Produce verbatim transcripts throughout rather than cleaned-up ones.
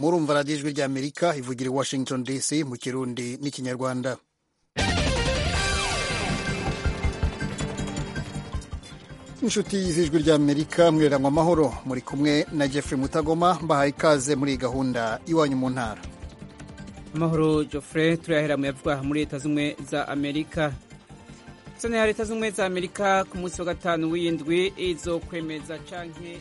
murumva radiyo ijwi ry'amerika ivugira i washington dc mu kirundi n'ikinyarwanda. inshuti z'ijwi ry'amerika mwirangwa amahoro, muri kumwe na Jeffrey Mutagoma, mbahaye ikaze muri gahunda iwanyu mu ntara. amahoro Geoffrey, turahera mu yavugwa muri leta z'ubumwe za Amerika. Sena ya leta z'ubumwe za Amerika ku munsi wa gatanu w'indwi izokwemeza canke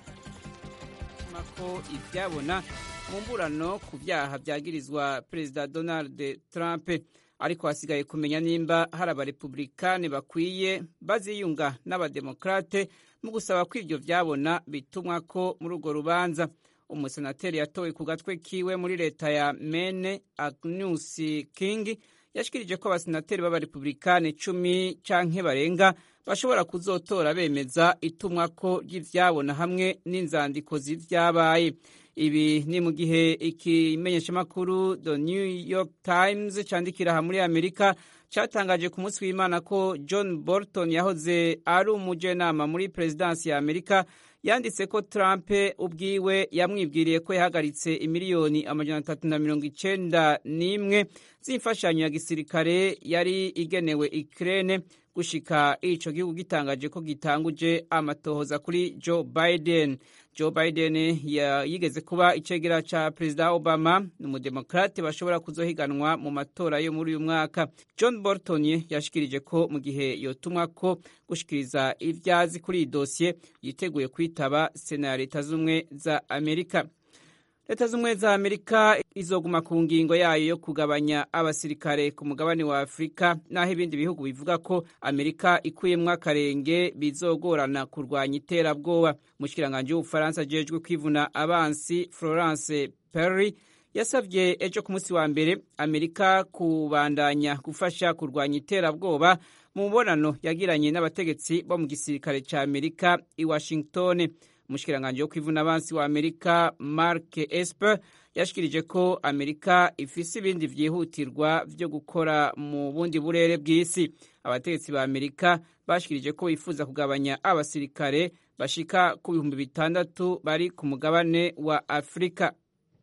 ko ivyabona mu mburano ku vyaha vyagirizwa Perezida Donald Trump, ariko hasigaye kumenya nimba hari abarepublikani bakwiye baziyunga n'abademokrate mu gusaba ko ivyo vyabona bitumwa ko muri urwo rubanza. Umusenateri yatowe ku gatwe kiwe muri leta ya Maine, Agnes King, yashikirije ko abasenateri b'abarepublikani cumi canke barenga bashobora kuzotora bemeza itumwa ko ry'ivyabona hamwe n'inzandiko z'ivyabaye. Ibi ni mu gihe ikimenyeshamakuru The New York Times candikira aha muri Amerika catangaje ku munsi w'Imana ko John Bolton yahoze ari umujenama muri presidansi ya Amerika yanditse ko Trump ubwiwe yamwibwiriye ko yahagaritse imiliyoni amajana atatu na mirongo icenda n'imwe z'imfashanyo ya gisirikare yari igenewe Ukraine gushika ico gihugu gitangaje ko gitanguje amatohoza kuri Joe Biden. Joe Biden yigeze kuba icegera ca Perezida Obama, n'umudemokrate bashobora kuzohiganwa mu matora yo muri uyu mwaka. John Bolton yashikirije ko mu gihe yotumwa ko gushikiriza ivyazi kuri iyi dosiye yiteguye kwitaba Sena ya leta z'ubumwe za Amerika. Leta z'ubumwe za Amerika izoguma ku ngingo yayo yo kugabanya abasirikare ku mugabane wa Afrika, naho ibindi bihugu bivuga ko Amerika ikuyemwo akarenge bizogorana kurwanya iterabwoba. Mushikiranganje w'Ubufaransa ajejwe kwivuna abansi Florence Parly yasavye ejo ku munsi wa mbere Amerika kubandanya gufasha kurwanya iterabwoba mu mubonano yagiranye n'abategetsi bo mu gisirikare ca Amerika i Washington. Umushikiranganje wo kwivuna abansi wa Amerika Mark Esper yashikirije ko Amerika ifise ibindi vyihutirwa vyo gukora mu bundi burere bw'isi. Abategetsi ba Amerika bashikirije ko bifuza kugabanya abasirikare bashika ku bihumbi bitandatu bari ku mugabane wa Afrika.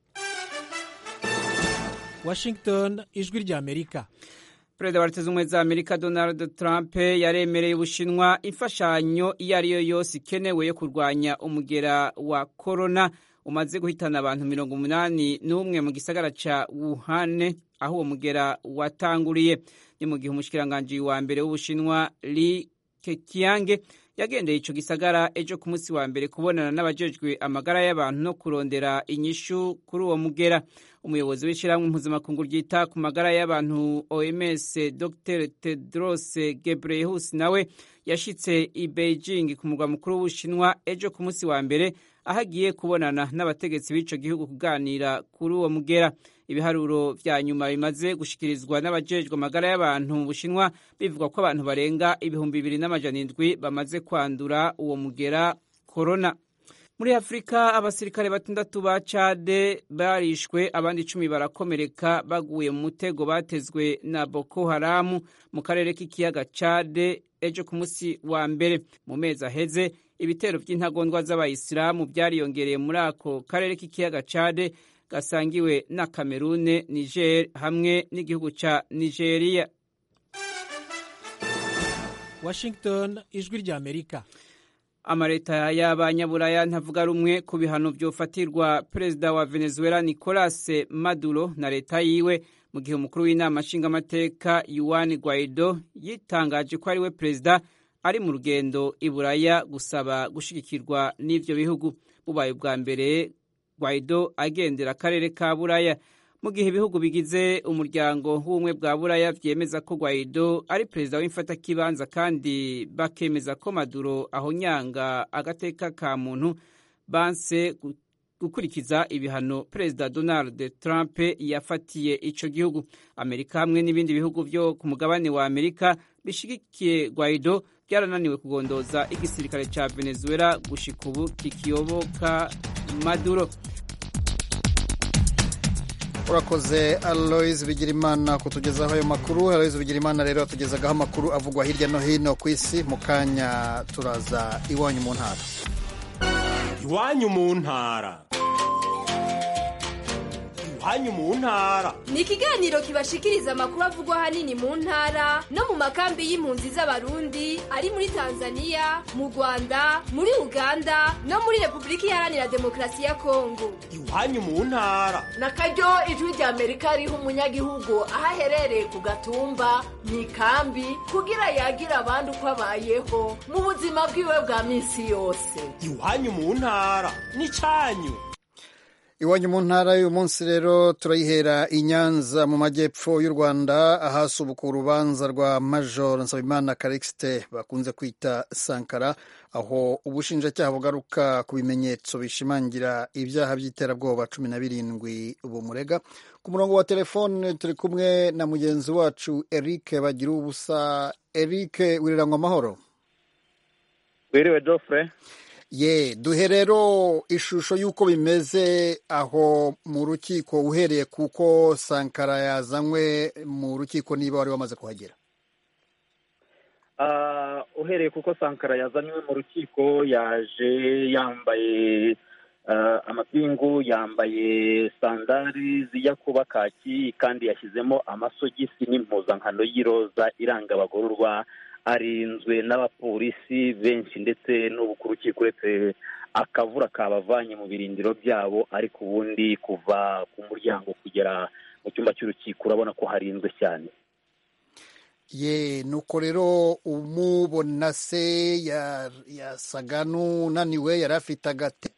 Washington, ijwi rya Amerika. Perezida wa leta z'ubumwe za Amerika Donald Trump yaremereye Ubushinwa imfashanyo iyo ari yo yose ikenewe yo kurwanya umugera wa corona umaze guhitana abantu mirongo umunani n'umwe mu gisagara ca Wuhan, aho uwo mugera watanguriye. Ni mu gihe umushikiranganje wa mbere w'Ubushinwa Li Keqiang yagendeye ico gisagara ejo ku munsi wa mbere kubonana n'abajejwe amagara y'abantu no kurondera inyishu kuri uwo mugera. Umuyobozi w'ishirahamwe mpuzamakungu ryita ku magara y'abantu O M S Doctor Tedros Ghebreyesus nawe yashitse i Beijing ku murwa mukuru w'Ubushinwa ejo ku munsi wa mbere, aho agiye kubonana n'abategetsi b'ico gihugu kuganira kuri uwo mugera. Ibiharuro vya nyuma bimaze gushikirizwa n'abajejwe amagara y'abantu mu Bushinwa bivuga ko abantu barenga ibihumbi bibiri n'amajana indwi bamaze kwandura uwo mugera corona. Muri Afrika abasirikare batandatu ba Chad barishwe, abandi icumi barakomereka baguye mu mutego batezwe na Boko Haram mu karere k'ikiyaga Chad ejo ku munsi wa mbere. Mu mezi aheze ibitero vy'intagondwa z'abayisilamu vyariyongereye muri ako karere k'ikiyaga Chad gasangiwe na Cameroon, Niger hamwe n'igihugu ca Nigeria. Washington, ijwi rya Amerika. Amareta y'abanyaburaya ntavuga rumwe ku bihano vyofatirwa Perezida wa Venezuela Nicolas Maduro na leta yiwe, mu gihe umukuru w'inama nshingamateka Juan Guaido yitangaje ko ari we perezida ari mu rugendo i Buraya gusaba gushigikirwa n'ivyo bihugu. Bubaye bwa mbere Guaido agendera akarere ka Buraya, mu gihe ibihugu bigize umuryango w'ubumwe bwa Buraya vyemeza ko Guaido ari perezida w'imfatakibanza kandi bakemeza ko Maduro ahonyanga agateka ka muntu, banse gukurikiza ibihano Perezida Donald Trump yafatiye ico gihugu. Amerika hamwe n'ibindi bihugu vyo ku mugabane wa Amerika bishigikiye Guaido byarananiwe kugondoza igisirikare ca Venezuela gushika ubu kikiyoboka Maduro. Urakoze Aloys Bigirimana kutugezaho ayo makuru. Aloys Bigirimana rero atugezagaho amakuru avugwa hirya no hino ku isi. Mu kanya turaza iwanyu mu ntara. Iwanyu mu ntara. iwanyu mu ntara. Ni ikiganiro kibashikiriza amakuru avugwa ahanini mu ntara no mu makambi y'impunzi z'abarundi ari muri Tanzania, mu Rwanda, muri Uganda no muri Repubulika Iharanira Demokarasi ya Kongo. Iwanyu mu ntara. Na karyo ijwi rya Amerika riha umunyagihugu aho aherereye ku gatumba mu ikambi kugira yagira abandi uko abayeho mu buzima bwiwe bwa minsi yose. Iwanyu mu ntara n'icyanyu. Iwanyu mu ntara y'uyu munsi rero turayihera i Nyanza mu majyepfo y'u Rwanda ahasubuka urubanza rwa Major Nsabimana Calixte bakunze kwita Sankara, aho ubushinjacyaha bugaruka ku bimenyetso bishimangira ibyaha by'iterabwoba cumi na birindwi bumurega. Ku murongo wa telefone turi kumwe na mugenzi wacu Eric Bagira ubusa. Eric, wirirangwa amahoro? Wiriwe Geoffrey. Ye, duhe rero ishusho y'uko bimeze aho mu rukiko uhereye kuko Sankara yazanywe mu rukiko niba wari wamaze kuhagera. Uh, uhereye kuko Sankara yazanywe mu rukiko yaje yambaye uh, amapingu, yambaye sandari zijya kuba kaki kandi yashyizemo amasogisi n'impuzankano y'iroza iranga abagororwa, arinzwe n'abapolisi benshi ndetse n'ubu rukiko uretse akavura kabavanye mu birindiro byabo, ariko ubundi kuva ku muryango kugera mu cyumba cy'urukiko urabona ko harinzwe cyane. Ye, nuko rero umubona se yasaga n'unaniwe, yari afite agate?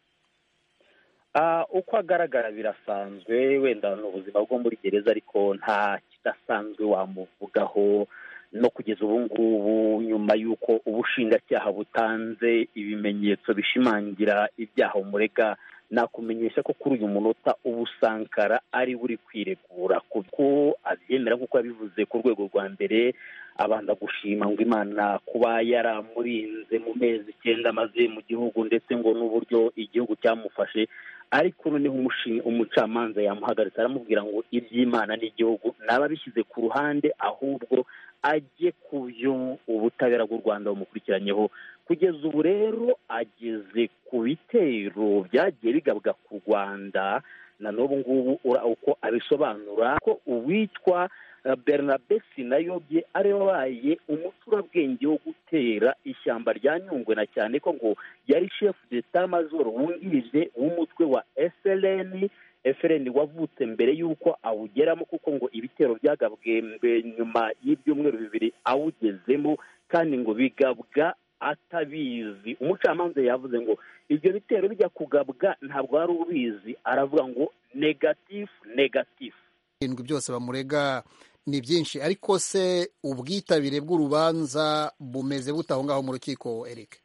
Uh, uko agaragara birasanzwe, wenda ni ubuzima bwo muri gereza ariko nta kidasanzwe wamuvugaho. No kugeza ubu ngubu nyuma y'uko ubushinjacyaha butanze ibimenyetso bishimangira ibyaha umurega, nakumenyesha ko kuri uyu munota ubu Sankara ari buri kwiregura kuko abyemera nk'uko yabivuze ku rwego rwa mbere, abanza gushima ngo Imana kuba yaramurinze mu mezi icyenda amaze mu gihugu ndetse ngo n'uburyo igihugu cyamufashe, ariko noneho umucamanza yamuhagaritse aramubwira ngo iby'Imana n'igihugu naba bishyize ku ruhande, ahubwo ajye ku byo ubutabera bw'u Rwanda bumukurikiranyeho. Kugeza ubu rero ageze ku bitero byagiye bigabwa ku Rwanda, na n'ubu ngubu uko abisobanura ko uwitwa Bernabe Sinayobye ari wabaye umuturabwenge wo gutera ishyamba rya Nyungwe, na cyane ko ngo yari chef d'etat major wungirije w'umutwe wa F L N F L N wavutse mbere y'uko awugeramo, kuko ngo ibitero byagabwe nyuma y'ibyumweru bibiri awugezemo kandi ngo bigabwa atabizi. Umucamanza yavuze ngo ibyo bitero bijya kugabwa ntabwo ari ubizi, aravuga ngo negatif negatif. Ibintu byose bamurega ni byinshi, ariko se ubwitabire bw'urubanza bumeze butaho ngaho mu rukiko Eric?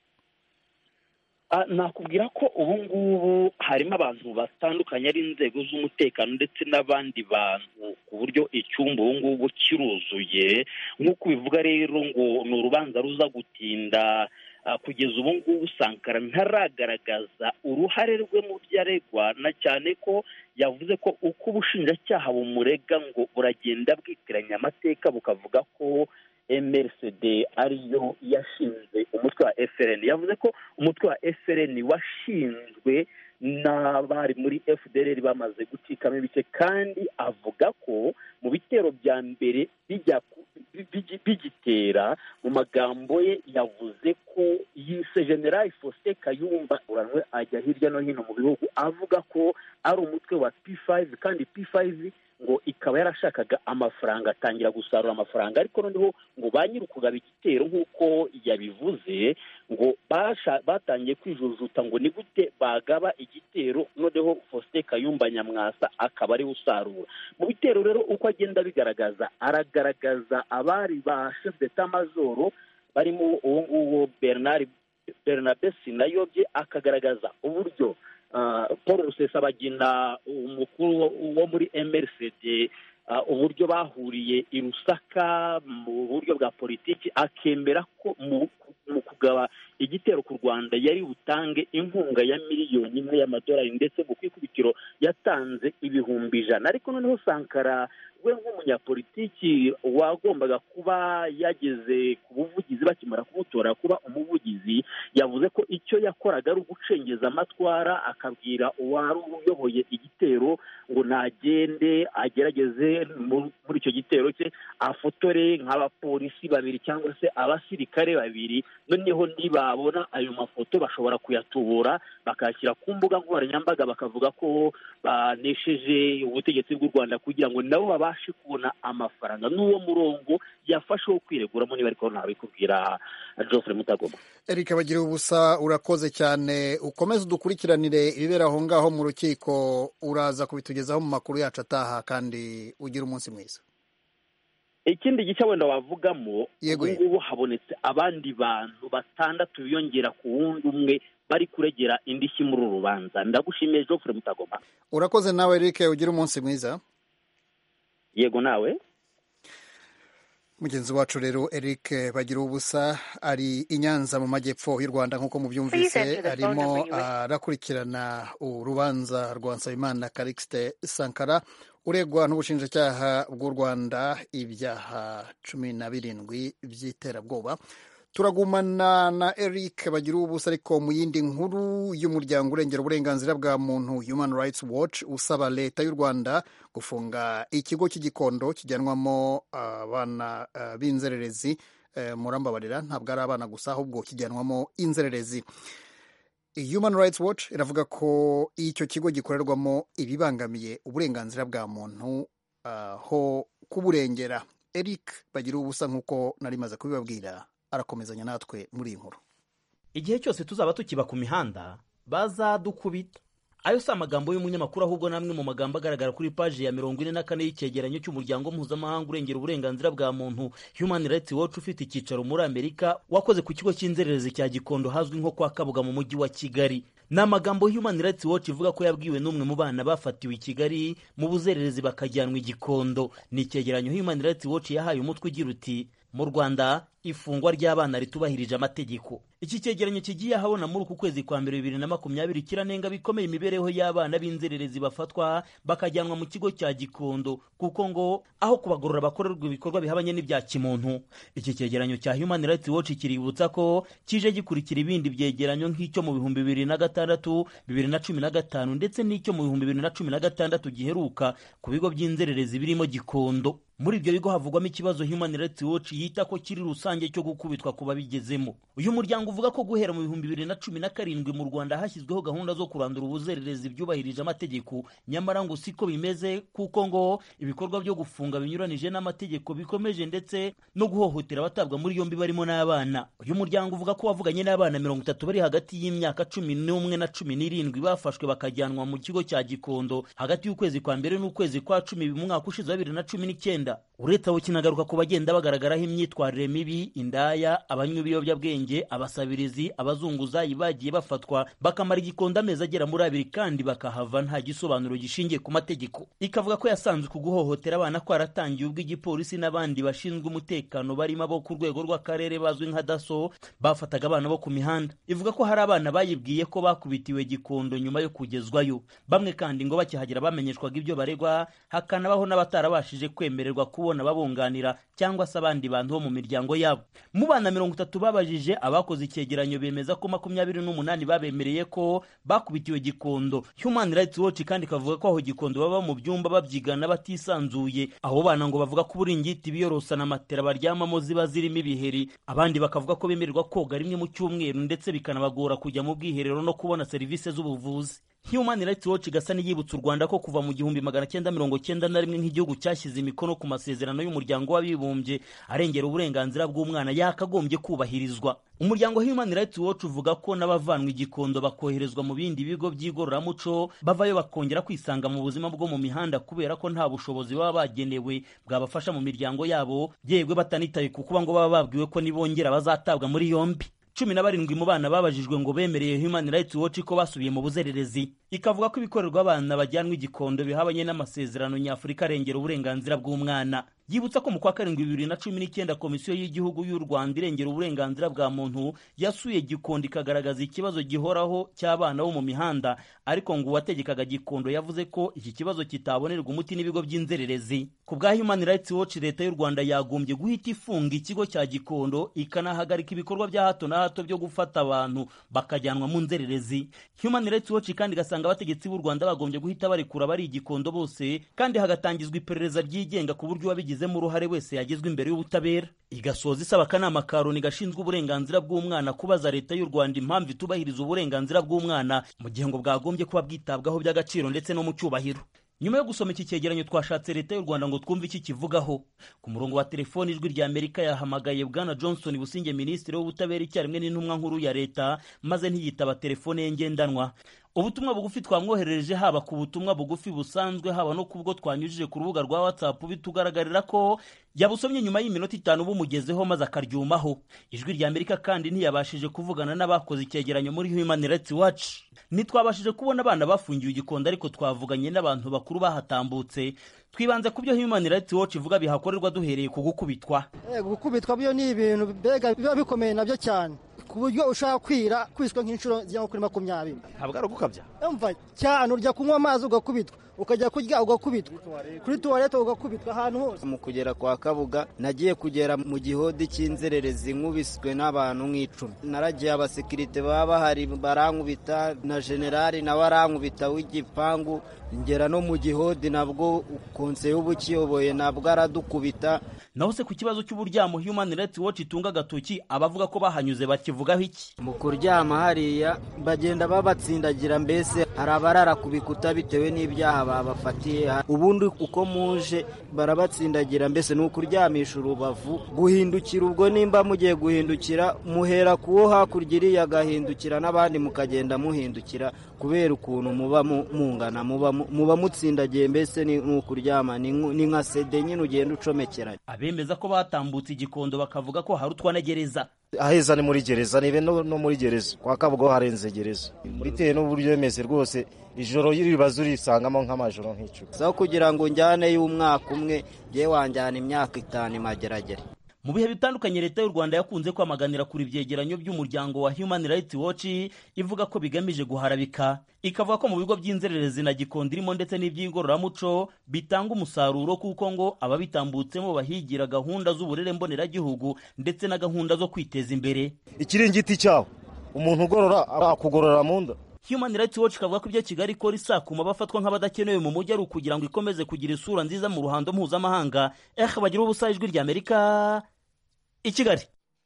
Uh, nakubwira ko ubu ngubu harimo abantu batandukanye ari inzego z'umutekano ndetse n'abandi bantu, ku buryo icyumba ubu ngubu kiruzuye. Nk'uko bivuga rero ngo ni urubanza ruza gutinda. Uh, kugeza ubu ngubu Sankara ntaragaragaza uruhare rwe mu byaregwa, na cyane ko yavuze ko uko ubushinjacyaha bumurega ngo buragenda bwitiranya amateka bukavuga ko M R C D ariyo yashinze umutwe wa F L N. Yavuze ko umutwe wa F L N washinzwe n'abari muri F D L R bamaze gucikamo ibice, kandi avuga ko mu bitero bya mbere bijya bigitera, mu magambo ye yavuze ko yise General Faustin Kayumba uranwe ajya hirya no hino mu bihugu avuga ko ari umutwe wa P five, kandi P five ngo ikaba yarashakaga amafaranga, atangira gusarura amafaranga, ariko noneho ngo banyirukugaba igitero nk'uko yabivuze, ngo basha batangiye kwijujuta ngo ni gute bagaba igitero, noneho Faustin Kayumba Nyamwasa akaba ari usarura. Mu bitero rero uko agenda bigaragaza, aragaragaza abari ba chef d'etat major barimo uwo nguwo Bernard Bernabe Sinayobye, akagaragaza uburyo Uh, Paul Rusesabagina umukuru wo muri M R C D uh, uburyo bahuriye i Rusaka mu buryo bwa politiki, akemera ko mu, mu kugaba igitero ku Rwanda yari butange inkunga ya miliyoni imwe y'amadolari ndetse mu kwikubitiro yatanze ibihumbi ijana. Ariko noneho Sankara we nk'umunyapolitiki wagombaga kuba yageze ku buvugizi bakimara kumutora kuba umuvugizi, yavuze ko icyo yakoraga ari ugucengeza amatwara, akabwira uwari uyoboye igitero ngo nagende agerageze muri icyo gitero cye afotore nk'abapolisi babiri cyangwa se abasirikare babiri, noneho nibabona ayo mafoto bashobora kuyatubura bakayashyira ku mbuga nkoranyambaga bakavuga ko banesheje ubutegetsi bw'u Rwanda kugira ngo nabo babashe kubona amafaranga. N'uwo murongo yafashe wo kwireguramo, niba ariko ntabikubwira Geoffrey Mutagoma. Eric Bagira ubusa, urakoze cyane, ukomeze udukurikiranire ibibera aho ngaho mu rukiko, uraza kubitugezaho mu makuru yacu ataha, kandi ugira umunsi mwiza. Ikindi gice wenda wavugamo, ubu ngubu habonetse abandi bantu batandatu biyongera ku wundi umwe bari kuregera indishyi muri uru rubanza. Ndagushimiye Geoffrey Mutagoma. Urakoze nawe Eric, ugira umunsi mwiza. Yego nawe. Mugenzi wacu rero Eric Bagira ubusa ari i Nyanza mu majyepfo y'u Rwanda, nk'uko mubyumvise arimo arakurikirana urubanza rwa Nsabimana Calixte Sankara uregwa n'ubushinjacyaha bw'u Rwanda ibyaha cumi na birindwi by'iterabwoba. Turagumana na Eric Bagira ubusa, ariko mu yindi nkuru y'umuryango urengera uburenganzira bwa muntu Human Rights Watch usaba leta y'u Rwanda gufunga ikigo cy'igikondo kijyanwamo abana uh, b'inzererezi. Uh, murambabarira, ntabwo ari abana gusa ahubwo kijyanwamo inzererezi. Human Rights Watch iravuga ko icyo kigo gikorerwamo ibibangamiye uburenganzira bwa muntu uh, ho kuburengera. Eric Bagira ubusa, nk'uko nari maze kubibabwira, arakomezanya natwe muri iyi nkuru. Igihe cyose tuzaba tukiba ku mihanda bazadukubita. Ayo si amagambo y'umunyamakuru, ahubwo namwe mu magambo agaragara kuri paji ya mirongo ine na kane y'icyegeranyo cy'umuryango mpuzamahanga urengera uburenganzira bwa muntu Human Rights Watch ufite icyicaro muri Amerika, wakoze ku kigo cy'inzererezi cya Gikondo hazwi nko kwa Kabuga mu mujyi wa Kigali. Ni amagambo Human Rights Watch ivuga ko yabwiwe n'umwe mu bana bafatiwe i Kigali mu buzererezi bakajyanwa i Gikondo. Ni icyegeranyo Human Rights Watch yahaye umutwe ugira uti mu Rwanda ifungwa ry'abana ritubahirije amategeko. Iki cyegeranyo kigiye ahabona muri uku kwezi kwa mbere bibiri na makumyabiri kiranenga bikomeye imibereho y'abana b'inzererezi bafatwa bakajyanwa mu kigo cya Gikondo, kuko ngo aho kubagorora bakorerwa ibikorwa bihabanye n'ibya kimuntu. Iki cyegeranyo cya Human Rights Watch kiributsa ko kije gikurikira ibindi byegeranyo nk'icyo mu bihumbi bibiri na gatandatu, bibiri na cumi na gatanu ndetse n'icyo mu bihumbi bibiri na cumi na gatandatu giheruka ku bigo by'inzererezi birimo Gikondo. Muri ibyo bigo havugwamo ikibazo Human Rights Watch yita ko kiri rusange cyo gukubitwa kuba bigezemo. Uyu muryango uvuga ko guhera mu bihumbi bibiri na cumi na karindwi mu Rwanda hashyizweho gahunda zo kurandura ubuzererezi byubahirije amategeko, nyamara ngo siko bimeze, kuko ngo ibikorwa byo gufunga binyuranije n'amategeko bikomeje ndetse no guhohotera abatabwa muri yombi barimo n'abana. Uyu muryango uvuga ko wavuganye n'abana mirongo itatu bari hagati y'imyaka cumi n'umwe na cumi n'irindwi bafashwe bakajyanwa mu kigo cya Gikondo hagati y'ukwezi kwa mbere n'ukwezi kwa cumi mu mwaka ushize wa bibiri na cumi n'icyenda. Uretse aho kinagaruka ku bagenda bagaragaraho imyitwarire mibi, indaya, abanywi b'ibiyobyabwenge, abasabirizi, abazunguzayi bagiye bafatwa bakamara Gikondo amezi agera muri abiri kandi bakahava nta gisobanuro gishingiye ku mategeko. Ikavuga ko yasanzwe ku guhohotera abana kwaratangiye ubwo igipolisi n'abandi bashinzwe umutekano barimo abo ku rwego rw'akarere bazwi nka daso bafataga abana bo ku mihanda. Ivuga ko hari abana bayibwiye ko bakubitiwe Gikondo nyuma yo kugezwayo. Bamwe kandi ngo bakihagera bamenyeshwaga ibyo baregwa, hakanabaho n'abatarabashije kwemererwa kubona babunganira cyangwa se abandi bantu bo mu miryango yabo. Mu bana mirongo itatu babajije, abakoze icyegeranyo bemeza ko makumyabiri n'umunani babemereye ko bakubitiwe Gikondo. Human Rights Watch kandi kavuga ko aho Gikondo baba mu byumba babyigana batisanzuye. Abo bana ngo bavuga ko uburingiti biyorosa na matera baryamamo ziba zirimo ibiheri. Abandi bakavuga ko bemererwa koga rimwe mu cyumweru ndetse bikanabagora kujya mu bwiherero no kubona serivisi z'ubuvuzi. Human Rights Watch gasa n'iyibutsa u Rwanda ko kuva mu gihumbi magana cyenda mirongo cyenda na rimwe nk'igihugu cyashyize imikono ku masezerano y'umuryango w'abibumbye arengera uburenganzira bw'umwana yakagombye kubahirizwa. Umuryango Human Rights Watch uvuga ko n'abavanwa i Gikondo bakoherezwa mu bindi bigo by'igororamuco bavayo bakongera kwisanga mu buzima bwo mu mihanda kubera ko nta bushobozi baba bagenewe bwabafasha mu miryango yabo, yegwe batanitaye ku kuba ngo baba babwiwe ko nibongera bazatabwa muri yombi. Cumi na barindwi mu bana babajijwe ngo bemereye Human Rights Watch ko basubiye mu buzererezi. Ikavuga ko ibikorerwa abana bajyanwa i Gikondo bihabanye n'amasezerano nyafurika arengera uburenganzira bw'umwana. yibutsa ko mu kwa karindwi bibiri na cumi n'icyenda komisiyo y'igihugu y'u Rwanda irengera uburenganzira bwa muntu yasuye Gikondo ikagaragaza ikibazo gihoraho cy'abana bo mu mihanda, ariko ngo uwategekaga Gikondo yavuze ko iki kibazo kitabonerwa umuti n'ibigo by'inzererezi. Ku bwa Human Rights Watch, leta y'u Rwanda yagombye guhita ifunga ikigo cya Gikondo ikanahagarika ibikorwa bya hato na hato byo gufata abantu bakajyanwa mu nzererezi. Human Rights Watch kandi gasanga abategetsi b'u Rwanda bagombye guhita barekura bari Gikondo bose, kandi hagatangizwa iperereza ryigenga ku buryo wabigizemo uruhare wese yagezwe imbere y'ubutabera. Igasoza isaba akanama ka Loni gashinzwe uburenganzira bw'umwana kubaza leta y'u Rwanda impamvu itubahiriza uburenganzira bw'umwana mu gihe ngo bwagombye kuba bwitabwaho by'agaciro ndetse no mu cyubahiro. Nyuma yo gusoma iki cyegeranyo twashatse leta y'u Rwanda ngo twumve iki kivugaho. Ku murongo wa telefoni ijwi rya Amerika yahamagaye Bwana Johnson Businge, minisitiri w'ubutabera icyarimwe n'intumwa nkuru ya leta, maze ntiyitaba telefone ye ngendanwa. Ubutumwa bugufi twamwoherereje, haba ku butumwa bugufi busanzwe haba no kubwo twanyujije ku rubuga rwa WhatsApp, bitugaragarira ko yabusomye nyuma y'iminota itanu bumugezeho maze akaryumaho. Ijwi rya Amerika kandi ntiyabashije kuvugana n'abakoze icyegeranyo muri Human Rights Watch. Nitwabashije kubona abana bafungiwe Igikondo, ariko twavuganye n'abantu bakuru bahatambutse. Twibanze ku byo Human Rights Watch ivuga bihakorerwa, duhereye ku gukubitwa. Eh, gukubitwa byo ni ibintu bega biba bikomeye nabyo cyane, ku buryo ushaka kwira kwiswe nk'inshuro zijya kuri makumyabiri. Ntabwo ari ugukabya. Umva cyane, urya kunywa amazi ugakubitwa, ukajya kurya ugakubitwa, kuri tuwarete ugakubitwa, ahantu hose. Mu kugera kwa Kabuga nagiye kugera mu gihodi cy'inzererezi nkubiswe n'abantu nk'icumi. Naragiye abasekirite baba bahari barankubita, na generali nawe arankubita w'igipangu, ngera no mu gihodi nabwo konseye ubukiyoboye nabwo aradukubita. Naho se ku kibazo cy'uburyamo Human Rights Watch itunga agatoki abavuga ko bahanyuze bakivugaho iki? Mu kuryama hariya bagenda babatsindagira, mbese hari abarara ku bikuta bitewe n'ibyaha babafatiye, ubundi uko muje barabatsindagira, mbese ni ukuryamisha urubavu. Guhindukira ubwo nimba mugiye guhindukira muhera kuwo hakurya iriya agahindukira, n'abandi mukagenda muhindukira, kubera ukuntu muba mungana, muba muba mutsindagiye, mbese ni ukuryama ni nka sede nyine ugenda ucomekeranye. Abemeza ko batambutse Igikondo bakavuga ko hari utwanagereza. Aheza ni muri gereza, nibe no, no muri gereza kwa Kabuga harenze gereza, bitewe n'uburyo yemeze rwose. Ijoro y'iribazo risangamo nk'amajoro nk'icyo. Saho kugira ngo njyane y'umwaka umwe je wanjyana imyaka itanu mageragere. Mu bihe bitandukanye leta y'u Rwanda yakunze kwamaganira kuri ibyegeranyo by'umuryango wa Human Rights Watch, ivuga ko bigamije guharabika. Ikavuga ko mu bigo by'inzererezi na Gikondo irimo ndetse n'iby'ingororamuco bitanga umusaruro, kuko ngo ababitambutsemo bahigira gahunda z'uburere mboneragihugu ndetse na gahunda zo kwiteza imbere. Ikiringiti cyawo umuntu ugorora akugorora mu nda. Human Rights Watch kavuga ko ibyo Kigali ikora isakuma bafatwa nk'abadakenewe mu mujyi ari ukugira ngo ikomeze kugira isura nziza mu ruhando mpuzamahanga. Eh, bagira ubusa ijwi rya Amerika i Kigali.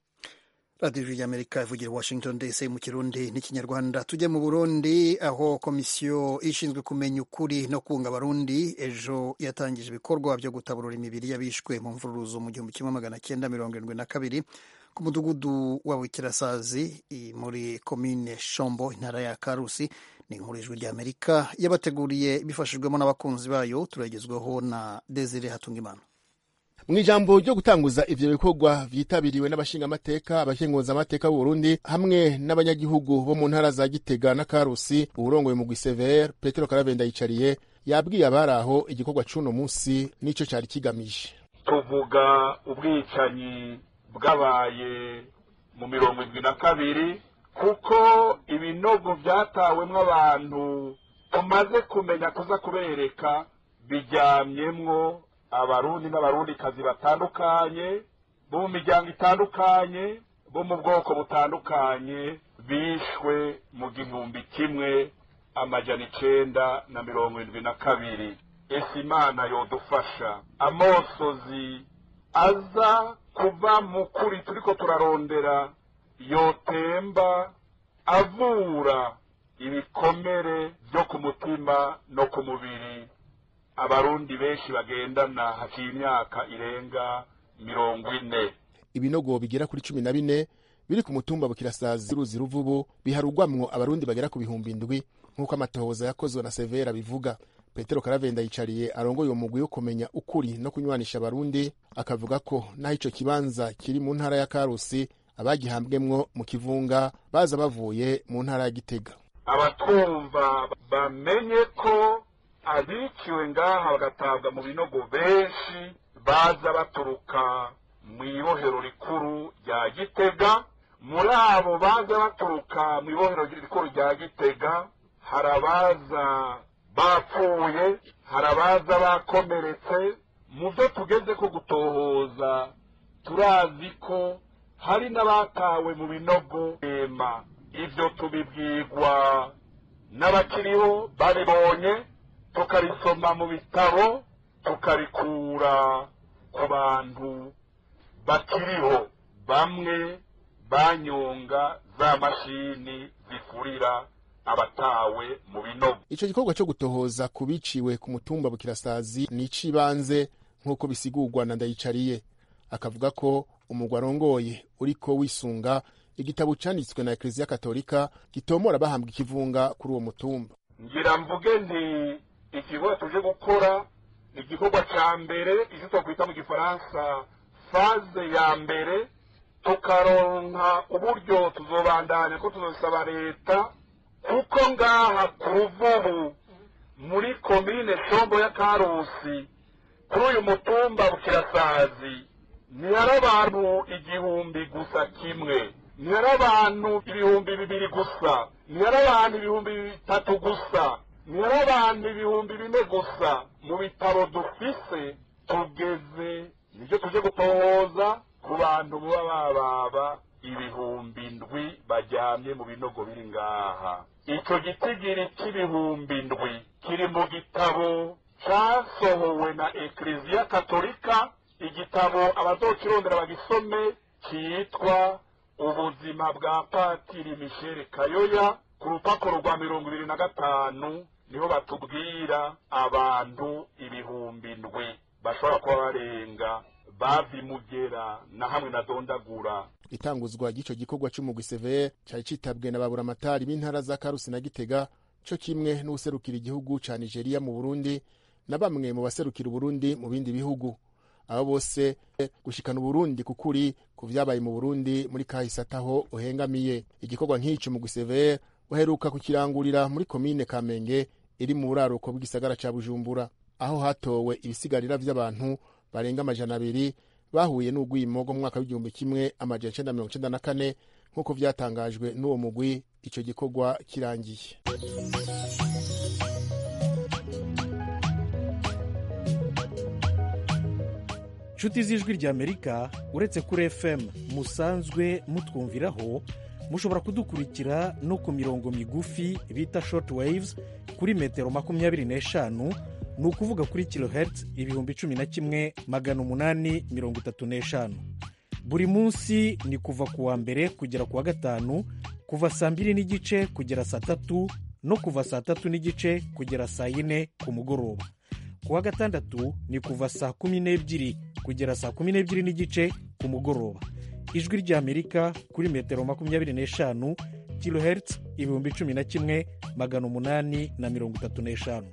Radio y'Amerika ivugira Washington D C mu Kirundi n'ikinyarwanda. Tujye mu Burundi, aho komisiyo ishinzwe kumenya ukuri no kunga abarundi ejo yatangije ibikorwa byo gutaburura imibiri y'abishwe mu mvuruzo mu gihumbi kimwe magana cyenda mirongo irindwi na kabiri ku mudugudu wa Bukirasazi muri komine Shombo, intara ya Karusi. Ni inkuru y'ijwi ry'Amerika yabateguriye bifashijwemo n'abakunzi bayo. Turagezweho na Desire Hatungimana. Mwijambo ryo gutanguza ivyo bikorwa vyitabiriwe n'abashingamateka, abakenguzamateka b'u Burundi hamwe n'abanyagihugu bo mu ntara za Gitega na Karusi, urongoye mu Gwisever Petero Karavenda yicariye yabwiye abaraho igikorwa c'uno munsi nico cari kigamije. Tuvuga ubwicanyi bwabaye mu mirongo irindwi na kabiri, kuko ibinogo vyatawemwo abantu tumaze kumenya kuza kubereka biryamyemwo abarundi n'abarundikazi batandukanye bo mu miryango itandukanye bo mu bwoko butandukanye, bishwe mu gihumbi kimwe amajana icenda na mirongo irindwi na kabiri. Ese Imana yodufasha amosozi aza kuva mu kuri turiko turarondera yotemba avura ibikomere byo ku mutima no ku mubiri abarundi benshi bagendana haciye imyaka irenga mirongo ine. Ibinogo bigera kuri cumi na bine biri ku mutumba Bukirasazi ruzi Ruvubu biharugwamwo abarundi bagera ku bihumbi indwi, nk'uko amatohoza yakozwe na Severa bivuga. Petero Karavenda yicariye arongoye umugwi wo kumenya ukuri no kunywanisha abarundi, akavuga ko naho ico kibanza kiri mu ntara ya Karusi abagihambwemwo mu kivunga baza bavuye mu ntara ya Gitega. Abatwumva bamenye ko abiciwe ngaha bagatabwa mu binogo benshi baza baturuka mu ibohero rikuru rya Gitega. Muri abo baza baturuka mu ibohero rikuru rya Gitega hari abaza bapfuye, hari abaza bakomeretse. Mu byo tugeze ko gutohoza turazi ko hari n'abatawe mu binogo ema. Ibyo tubibwirwa n'abakiriho babibonye, tukarisoma mu bitabo, tukarikura ku bantu bakiriho. Bamwe banyonga za mashini zifurira abatawe mu binogo. Ico gikorwa cyo gutohoza kubiciwe ku mutumba Bukirasazi ni cibanze nk'uko bisigurwa na Ndayicariye. Akavuga ko umugwa rongoye uriko wisunga igitabo canditswe na Eklezia Katolika gitomora bahambwa ikivunga kuri uwo mutumba. Ngira mvuge nti ikigo tuje gukora ni igikorwa ca mbere, icyo twakwita mu Gifaransa faze ya mbere, tukaronka uburyo tuzobandanya ko tuzosaba leta, kuko ngaha ku Ruvubu muri komine Shombo ya Karusi kuri uyu mutumba Bukirasazi ntihari abantu igihumbi gusa kimwe, ntihari abantu ibihumbi bibiri gusa, ntihari abantu ibihumbi bitatu gusa, ntihari abantu ibihumbi bine gusa. Mu bitaro dufise tugeze nivyo tuje gutohoza ku bantu buba bababa ibihumbi ndwi bajyamye mu binogo biri ngaha. Ico gitigiri c'ibihumbi ndwi kiri mu gitabo casohowe na Eklezia Katolika, igitabo abazokirondera bagisome kitwa ubuzima bwa Patiri Michel Kayoya. Ku rupapuro rwa mirongo ibiri na gatanu niho batubwira abantu ibihumbi ndwi bashobora kuba barenga bavimugera na hamwe na Dondagura. Itanguzwa ry'ico gikorwa c'umugwi Severe cari citabwe na baburamatari b'intara za Karusi na Gitega, co kimwe n'userukira igihugu ca Nigeria mu Burundi na bamwe mu baserukira Burundi mu bindi bihugu. Abo bose gushikana Burundi kukuri ku vyabaye mu Burundi muri kahise ataho uhengamiye. Igikorwa nk'ico mu Severe uheruka kukirangurira muri komine Kamenge iri mu buraruko bw'igisagara ca Bujumbura, aho hatowe ibisigarira vy'abantu barenga amajana abiri bahuye n'ugwimo mu mwaka w'igihumbi kimwe amajana icenda mirongo icenda na kane nk'uko vyatangajwe n'uwo mugwi ico gikorwa kirangiye. Nshuti z'ijwi ry'Amerika, uretse kuri F M musanzwe mutwumviraho, mushobora kudukurikira no ku mirongo migufi bita short waves kuri metero makumyabiri n'eshanu, ni ukuvuga kuri kilohertz ibihumbi cumi na kimwe magana umunani mirongo itatu n'eshanu. Buri munsi ni kuva ku wa mbere kugera ku wa gatanu, kuva saa mbiri n'igice kugera saa tatu no kuva saa tatu n'igice kugera saa yine ku mugoroba. Ku wa gatandatu ni kuva saa kumi n'ebyiri kugera saa kumi n'ebyiri n'igice ku mugoroba. Ijwi ry'Amerika kuri metero makumyabiri n'eshanu, kilohertz ibihumbi cumi na kimwe magana umunani na mirongo itatu n'eshanu.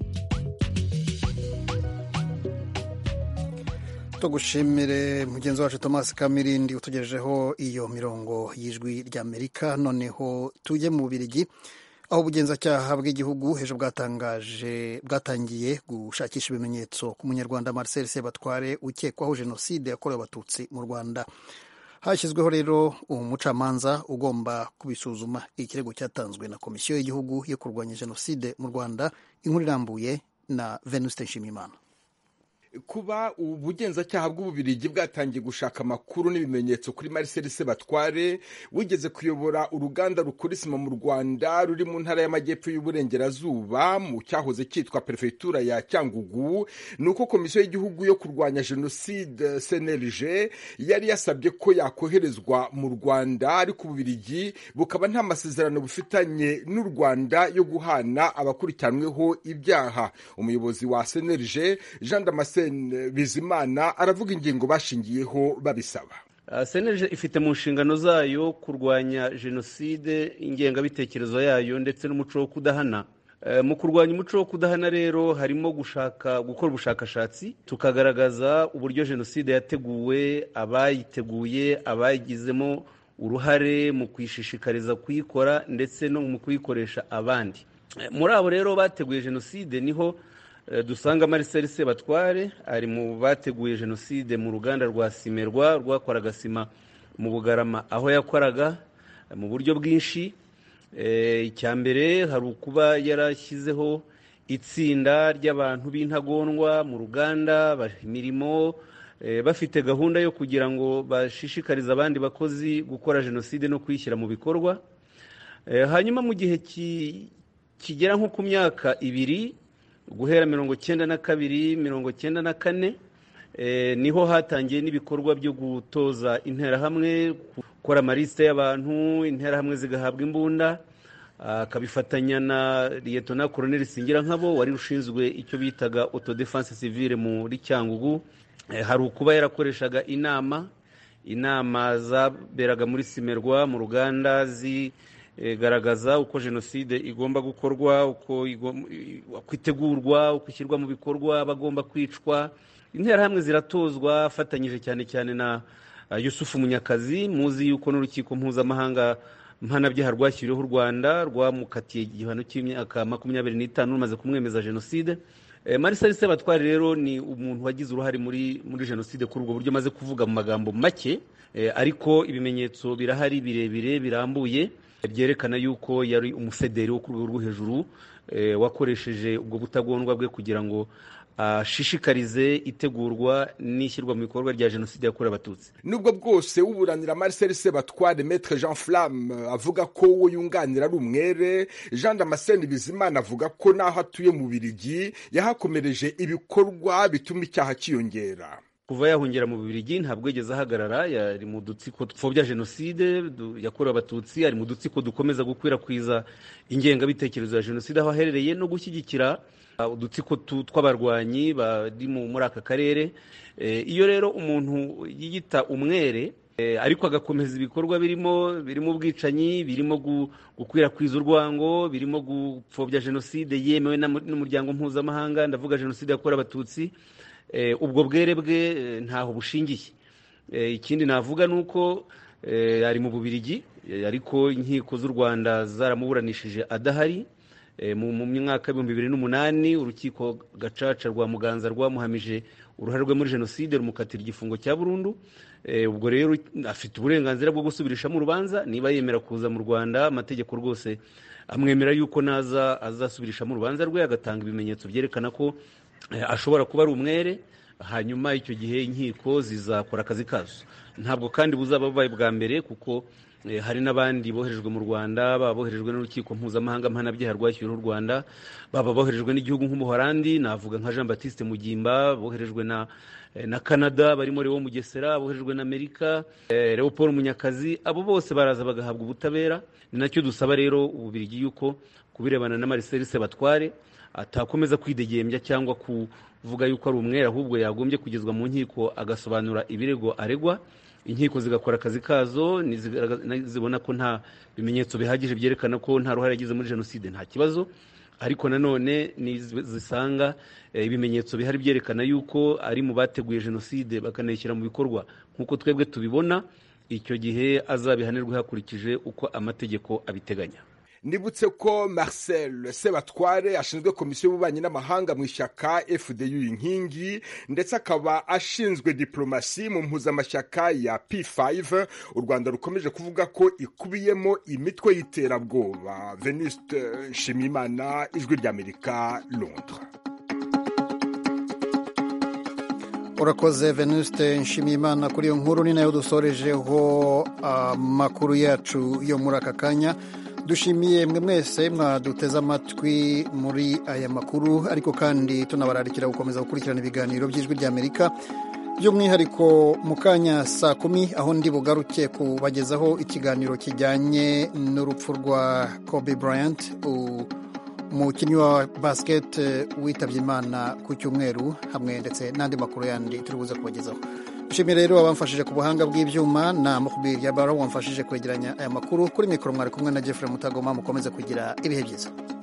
Tugushimire mugenzi wacu Thomas Kamirindi utugejejeho iyo mirongo y'ijwi ry'Amerika. Noneho tujye mu Bubiligi, aho ubugenzacyaha bw'igihugu hejo bwatangaje bwatangiye gushakisha ibimenyetso ku munyarwanda Marcel Sebatware ukekwaho jenoside yakorewe abatutsi mu Rwanda. Hashyizweho rero umucamanza ugomba kubisuzuma. Ikirego cyatanzwe na Komisiyo y'Igihugu yo kurwanya jenoside mu Rwanda. Inkuru irambuye na Venuste Nshimiyimana. Kuba ubugenzacyaha bw'Ububiligi bwatangiye gushaka amakuru n'ibimenyetso kuri Marcel Sebatware wigeze kuyobora uruganda rukora isima mu Rwanda ruri mu ntara y'Amajyepfo y'Uburengerazuba mu cyahoze cyitwa Perefegitura ya Cyangugu, nuko Komisiyo y'Igihugu yo kurwanya jenoside C N L G yari yasabye ko yakoherezwa mu Rwanda, ariko Ububiligi bukaba nta masezerano bufitanye n'u Rwanda yo guhana abakurikiranweho ibyaha. Umuyobozi wa C N L G Jean Damascene Bizimana aravuga ingingo bashingiyeho babisaba. C N L G ifite mu nshingano zayo kurwanya jenoside, ingengabitekerezo yayo ndetse n'umuco wo kudahana. Mu kurwanya umuco wo kudahana rero harimo gushaka gukora ubushakashatsi tukagaragaza uburyo jenoside yateguwe, abayiteguye, abayigizemo uruhare mu kwishishikariza kuyikora ndetse no mu kuyikoresha abandi. Muri abo rero bateguye jenoside niho dusanga Marcel Sebatware ari mu bateguye jenoside mu ruganda rwa Simerwa rwakoraga sima mu Bugarama aho yakoraga mu buryo bwinshi. Icya mbere hari ukuba yarashyizeho itsinda ry'abantu b'intagondwa mu ruganda imirimo bafite gahunda yo kugira ngo bashishikarize abandi bakozi gukora jenoside no kuyishyira mu bikorwa. Hanyuma mu gihe kigera nko ku myaka ibiri guhera mirongo cyenda na kabiri mirongo cyenda na kane niho hatangiye n'ibikorwa byo gutoza interahamwe gukora amaliste y'abantu, interahamwe zigahabwa imbunda, akabifatanya na Lieutenant Colonel Singirankabo wari rushinzwe icyo bitaga autodefense civile muri Cyangugu. Hari ukuba yarakoreshaga inama inama zaberaga muri Simerwa mu ruganda zigaragaza uko jenoside igomba gukorwa, uko kwitegurwa, uko ishyirwa mu bikorwa, bagomba kwicwa. Interahamwe ziratozwa afatanyije cyane cyane na Yusufu Munyakazi, muzi yuko n'urukiko mpuzamahanga mpanabyaha rwashyiriweho u Rwanda rwamukatiye igihano cy'imyaka makumyabiri n'itanu rumaze kumwemeza jenoside. Marcel Sebatware rero ni umuntu wagize uruhare muri muri jenoside kuri ubwo buryo maze kuvuga mu magambo make, ariko ibimenyetso birahari birebire birambuye byerekana yuko yari umusederi wo ku rwego rwo hejuru wakoresheje ubwo butagondwa bwe kugira ngo ashishikarize itegurwa n'ishyirwa mu bikorwa rya jenoside yakorewe Abatutsi. Nubwo bwose uburanira Marcel Sebatware Maître Jean Flamme avuga ko uwo yunganira ari umwere, Jean Damascene Bizimana avuga ko naho atuye mu Bubiligi yahakomereje ibikorwa bituma icyaha kiyongera. Kuva yahungira mu Bubiligi ntabwo yigeze ahagarara, yari mu dutsiko tw'obya jenoside yakorewe Abatutsi, ari mu dutsiko dukomeza gukwirakwiza ingengabitekerezo ya jenoside aho aherereye no gushyigikira udutsiko tw'abarwanyi bari muri aka karere. Iyo rero umuntu yiyita umwere ariko agakomeza ibikorwa birimo birimo ubwicanyi, birimo gukwirakwiza urwango, birimo gupfobya jenoside yemewe n'umuryango mpuzamahanga, ndavuga jenoside yakorewe Abatutsi, ubwo bwere bwe ntaho bushingiye. Ikindi navuga nuko ari mu Bubiligi ariko inkiko z'u Rwanda zaramuburanishije adahari. Mu mwaka w'ibihumbi bibiri n'umunani urukiko gacaca rwa Muganza rwamuhamije uruhare rwe muri jenoside rumukatira igifungo cya burundu. Ubwo rero afite uburenganzira bwo gusubirishamo urubanza niba yemera kuza mu Rwanda, amategeko rwose amwemera yuko naza azasubirishamo urubanza rwe agatanga ibimenyetso byerekana ko ashobora kuba ari umwere. Hanyuma icyo gihe inkiko zizakora akazi kazo. Ntabwo kandi buzaba bubaye bwa mbere kuko hari n'abandi boherejwe mu Rwanda, baba boherejwe n'urukiko mpuzamahanga mpanabyaha rwashyiriweho u Rwanda, baba boherejwe n'igihugu nk'umuholandi, navuga nka Jean Baptiste Mugimba, boherejwe na na Canada barimo Leo Mugesera, boherejwe na Amerika, Leopold Munyakazi. Abo bose baraza bagahabwa ubutabera. Ni nacyo dusaba rero Ububiligi yuko kubirebana na Marcel Sebatware atakomeza kwidegembya cyangwa kuvuga yuko ari umwere, ahubwo yagombye kugezwa mu nkiko agasobanura ibirego aregwa, inkiko zigakora akazi kazo, zibona ko nta bimenyetso bihagije byerekana ko nta ruhare yagize muri jenoside nta kibazo, ariko nanone zisanga ibimenyetso bihari byerekana yuko ari mu bateguye jenoside bakanayishyira mu bikorwa nk'uko twebwe tubibona, icyo gihe azabihanirwe hakurikije uko amategeko abiteganya. Nibutse ko Marcel Sebatware ashinzwe komisiyo y'ububanyi n'amahanga mu ishyaka F D U inkingi, ndetse akaba ashinzwe diplomasi mu mpuzamashyaka ya P five u Rwanda rukomeje kuvuga ko ikubiyemo imitwe y'iterabwoba. Venuste Nshimiyimana, Ijwi ry'Amerika, Londres. Urakoze Venuste Nshimiyimana kuri iyo nkuru. Ni nayo dusorejeho amakuru yacu yo muri aka kanya. Dushimiye mwe mwese mwaduteze amatwi muri aya makuru, ariko kandi tunabararikira gukomeza gukurikirana ibiganiro by'Ijwi ry'Amerika, by'umwihariko mu kanya saa kumi aho ndi bugaruke kubagezaho ikiganiro kijyanye n'urupfu rwa Kobe Bryant, umukinnyi wa basket witabye Imana ku cyumweru, hamwe ndetse n'andi makuru yandi turi buze kubagezaho. Dushimiye rero abamfashije ku buhanga bw'ibyuma na Mukbir Yabaro wamfashije kwegeranya aya makuru. Kuri mikoro mwari kumwe na Jeffrey Mutagoma. Mukomeze kugira ibihe byiza.